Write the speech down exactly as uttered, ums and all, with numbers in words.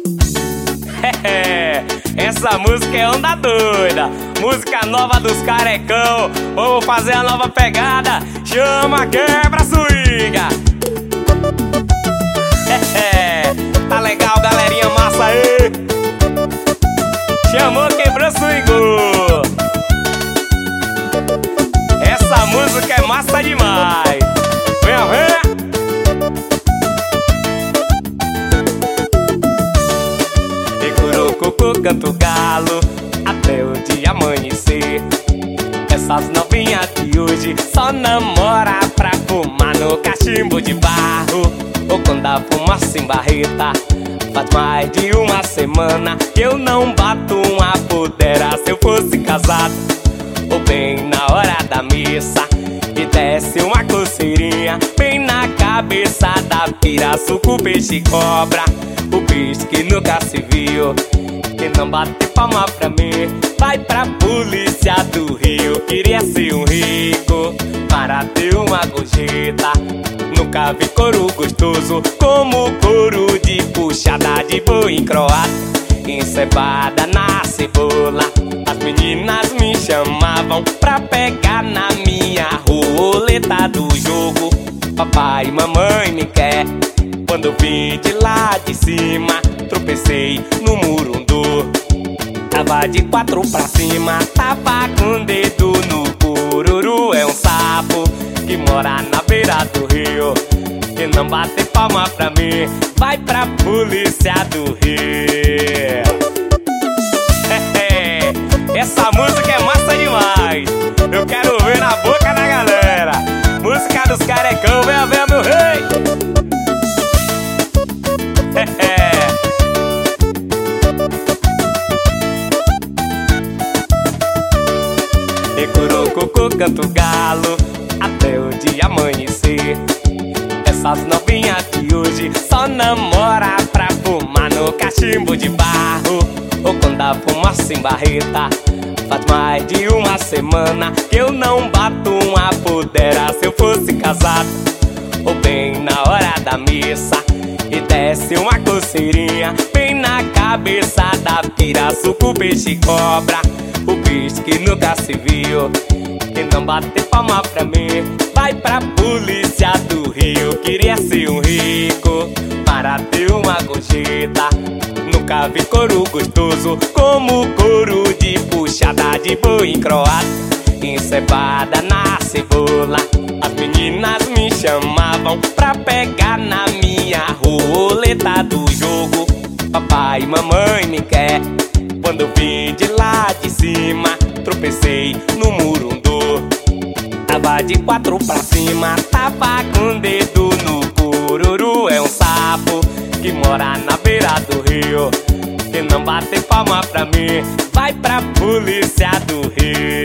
É, essa música é onda doida, música nova dos carecão. Vamos fazer a nova pegada, chama quebra swinga. É, tá legal, galerinha massa aí. Chamou, quebrou, swingou. Essa música é massa demais. Venha, venha. Cocô, canto galo, até o dia amanhecer. Essas novinhas de hoje só namora pra fumar no cachimbo de barro, ou quando a fumaça em barreta. Faz mais de uma semana que eu não bato uma pudera. Se eu fosse casado, ou bem na hora da missa, e desce uma coceirinha bem na cabeça da pira. Suco, peixe e cobra, o bicho que nunca se viu. Quem não bate palma pra mim vai pra polícia do Rio. Queria ser um rico para ter uma gorjeta. Nunca vi couro gostoso como couro de puxada de boi em croata, encebada na cebola. As meninas me chamavam pra pegar na minha roleta do jogo. Papai e mamãe me quer. Quando eu vim de lá de cima, tropecei no murundu. Tava de quatro pra cima, tava com o dedo no cururu. É um sapo que mora na beira do rio. Quem não bate palma pra mim vai pra polícia do Rio. Essa música é massa demais. Eu quero ver na boca da galera. Música dos carecão, venha ver meu rei. Cocô, canto galo, até o dia amanhecer. Essas novinhas de hoje só namora pra fumar no cachimbo de barro, ou quando a fumaça em barreta. Faz mais de uma semana que eu não bato uma pudera. Se eu fosse casado, ou bem na hora da missa, e desce uma coceirinha bem na cabeça da pira. Suco, peixe e cobra, o bicho que nunca se viu. Quem não bate palma pra mim vai pra polícia do Rio. Queria ser um rico para ter uma gorjeta. Nunca vi couro gostoso como couro de puxada de boi em croata, encebada na cebola. As meninas me chamavam pra pegar na minha roleta do jogo. Papai e mamãe me quer. Quando eu vim de lá de cima, tropecei no murundu. Tava de quatro pra cima, tava com o dedo no cururu. É um sapo que mora na beira do rio. Quem não bate palma pra mim vai pra polícia do Rio.